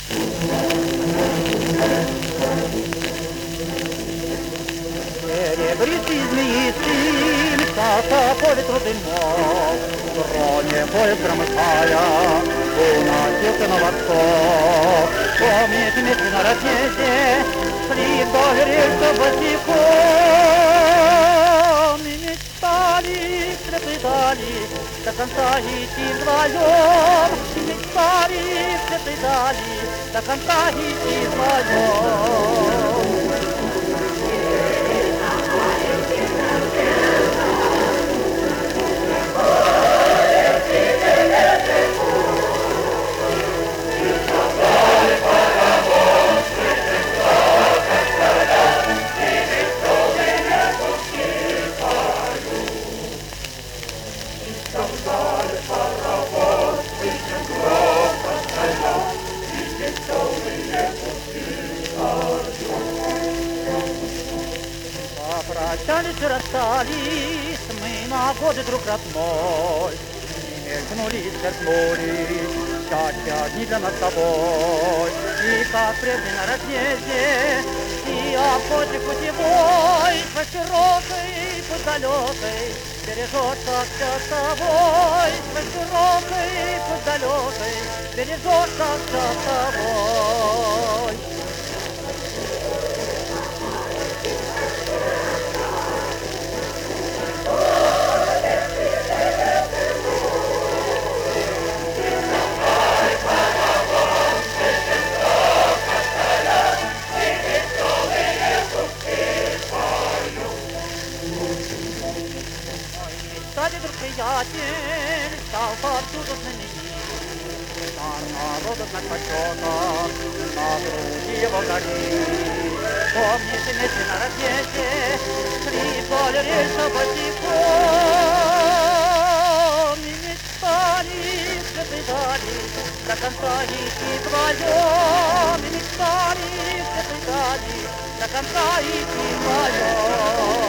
Серебристый змеистый мчался по ветру дымок, в роне поезд громыхая уносился на восток. Помните, вместе на рассвете шли вдоль рельса босиком и мечтали, приплетали до конца идти вдвоем. И мечтали, приплетали до конца идти вдвоем. Прощались и расстались мы на годы, друг родной, и мелькнули, сверкнули счастья дни для нас с тобой. И как прежде на рассвете, и охотник путевой, по широкой, по далекой, бережется все с тобой. По широкой, по далекой, бережется все с тобой. Кстати, друг приятель стал повсюду знаменит, народу знак почета на груди его горит. Помните, вместе на рассвете шли вдоль рельса босиком и мечтали, приплетали до конца идти вдвоем. И мечтали, приплетали до конца идти вдвоем.